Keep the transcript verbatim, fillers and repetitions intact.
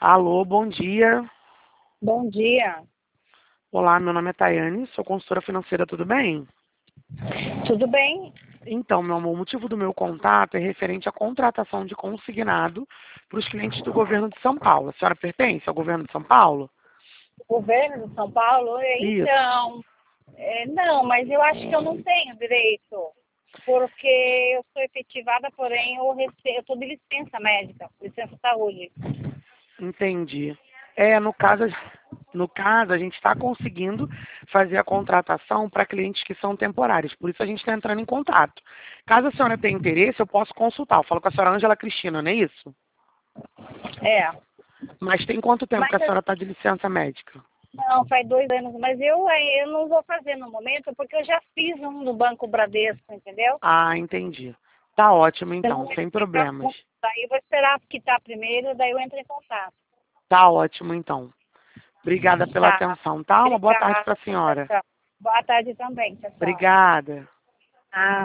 Alô, bom dia. Bom dia. Olá, meu nome é Tayane, sou consultora financeira, tudo bem? Tudo bem? Então, meu amor, o motivo do meu contato é referente à contratação de consignado para os clientes do governo de São Paulo. A senhora pertence ao governo de São Paulo? Governo de São Paulo? Isso. Então, é, não, mas eu acho que eu não tenho direito, porque eu sou efetivada, porém eu rece- eu estou de licença médica, licença saúde. Entendi. É, no caso, no caso, a gente está conseguindo fazer a contratação para clientes que são temporários, por isso a gente está entrando em contato. Caso a senhora tenha interesse, eu posso consultar. Eu falo com a senhora Ângela Cristina, não é isso? É, Mas tem quanto tempo que mas a senhora está de licença médica? não, faz dois anos, mas eu, aí, eu não vou fazer no momento, porque eu já fiz um no Banco Bradesco, entendeu? Ah, entendi. Tá ótimo então, Então, sem problemas. daí eu vou esperar quitar primeiro, daí eu entro em contato. Tá ótimo então. Obrigada pela Tá, atenção, tá? Uma boa tarde obrigada. para a Tchau, senhora. tchau. Boa tarde também, tchau, tchau. Obrigada. Ah.